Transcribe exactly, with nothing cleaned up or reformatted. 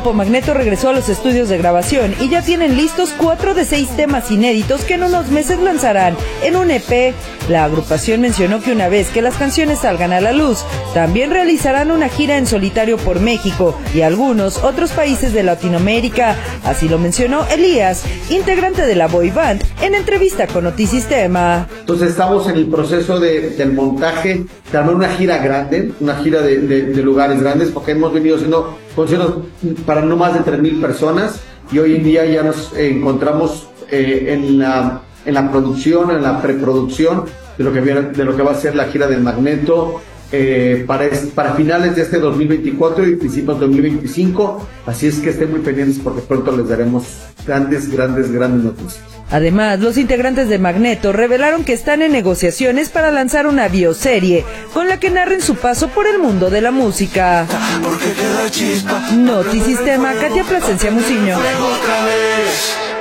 grupo Magneto regresó a los estudios de grabación y ya tienen listos cuatro de seis temas inéditos que en unos meses lanzarán en un E P. La agrupación mencionó que una vez que las canciones salgan a la luz, también realizarán una gira en solitario por México y algunos otros países de Latinoamérica. Así lo mencionó Elías, integrante de la boy band, en entrevista con Notisistema. Entonces estamos en el proceso de, del montaje, de armar una gira grande, una gira de, de, de lugares grandes, porque hemos venido haciendo conciertos para no más de tres mil personas y hoy en día ya nos eh, encontramos eh, en la en la producción, en la preproducción de lo que viene, de lo que va a ser la gira del Magneto eh, para, para finales de este dos mil veinticuatro y principios de dos mil veinticinco, así es que estén muy pendientes porque pronto les daremos grandes, grandes, grandes noticias. Además, los integrantes de Magneto revelaron que están en negociaciones para lanzar una bioserie con la que narren su paso por el mundo de la música. Notisistema, Katia Plasencia Muciño.